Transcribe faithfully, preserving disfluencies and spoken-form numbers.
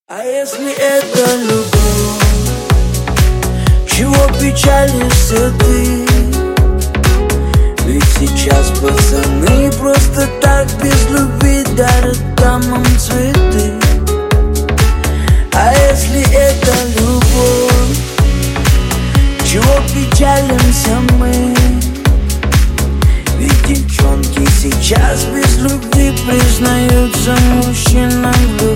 А если это любовь, чего печалишься ты? Ведь сейчас пацаны просто так без любви дарят дамам цветы. А если это любовь, чего печалимся мы? Ведь девчонки сейчас без любви признаются мужчинам в любви.